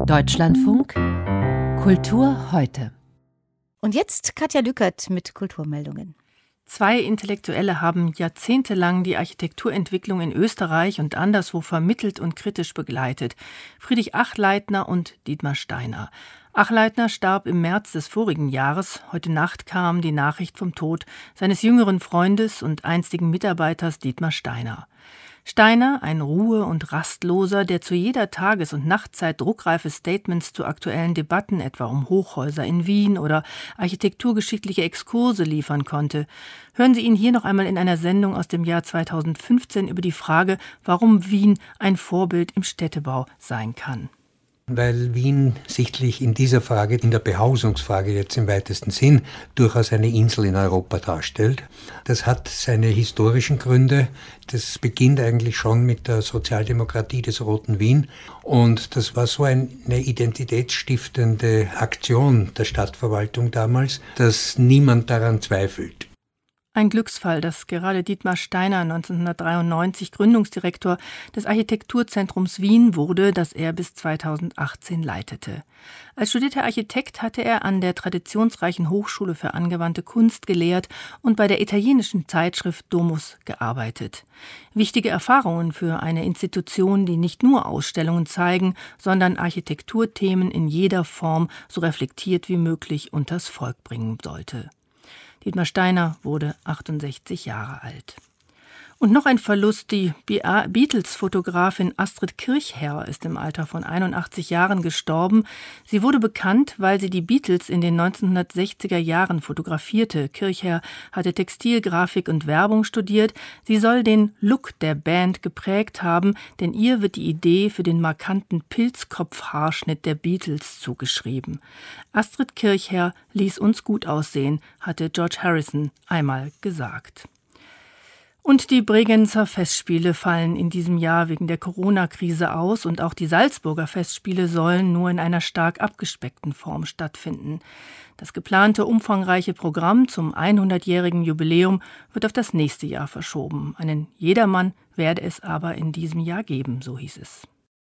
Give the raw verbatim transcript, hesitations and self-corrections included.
Deutschlandfunk Kultur heute. Und jetzt Katja Lückert mit Kulturmeldungen. Zwei Intellektuelle haben jahrzehntelang die Architekturentwicklung in Österreich und anderswo vermittelt und kritisch begleitet. Friedrich Achleitner und Dietmar Steiner. Achleitner starb im März des vorigen Jahres. Heute Nacht kam die Nachricht vom Tod seines jüngeren Freundes und einstigen Mitarbeiters Dietmar Steiner. Steiner, ein Ruhe- und Rastloser, der zu jeder Tages- und Nachtzeit druckreife Statements zu aktuellen Debatten, etwa um Hochhäuser in Wien oder architekturgeschichtliche Exkurse liefern konnte. Hören Sie ihn hier noch einmal in einer Sendung aus dem Jahr zweitausendfünfzehn über die Frage, warum Wien ein Vorbild im Städtebau sein kann. Weil Wien sichtlich in dieser Frage, in der Behausungsfrage jetzt im weitesten Sinn, durchaus eine Insel in Europa darstellt. Das hat seine historischen Gründe. Das beginnt eigentlich schon mit der Sozialdemokratie des Roten Wien. Und das war so eine identitätsstiftende Aktion der Stadtverwaltung damals, dass niemand daran zweifelt. Ein Glücksfall, dass gerade Dietmar Steiner neunzehnhundertdreiundneunzig Gründungsdirektor des Architekturzentrums Wien wurde, das er bis zweitausendachtzehn leitete. Als studierter Architekt hatte er an der traditionsreichen Hochschule für angewandte Kunst gelehrt und bei der italienischen Zeitschrift Domus gearbeitet. Wichtige Erfahrungen für eine Institution, die nicht nur Ausstellungen zeigen, sondern Architekturthemen in jeder Form so reflektiert wie möglich unters Volk bringen sollte. Dietmar Steiner wurde achtundsechzig Jahre alt. Und noch ein Verlust, die Beatles-Fotografin Astrid Kirchherr ist im Alter von einundachtzig Jahren gestorben. Sie wurde bekannt, weil sie die Beatles in den neunzehnhundertsechziger Jahren fotografierte. Kirchherr hatte Textil, Grafik und Werbung studiert. Sie soll den Look der Band geprägt haben, denn ihr wird die Idee für den markanten Pilzkopfhaarschnitt der Beatles zugeschrieben. Astrid Kirchherr ließ uns gut aussehen, hatte George Harrison einmal gesagt. Und die Bregenzer Festspiele fallen in diesem Jahr wegen der Corona-Krise aus und auch die Salzburger Festspiele sollen nur in einer stark abgespeckten Form stattfinden. Das geplante umfangreiche Programm zum hundertjährigen Jubiläum wird auf das nächste Jahr verschoben. Einen Jedermann werde es aber in diesem Jahr geben, so hieß es.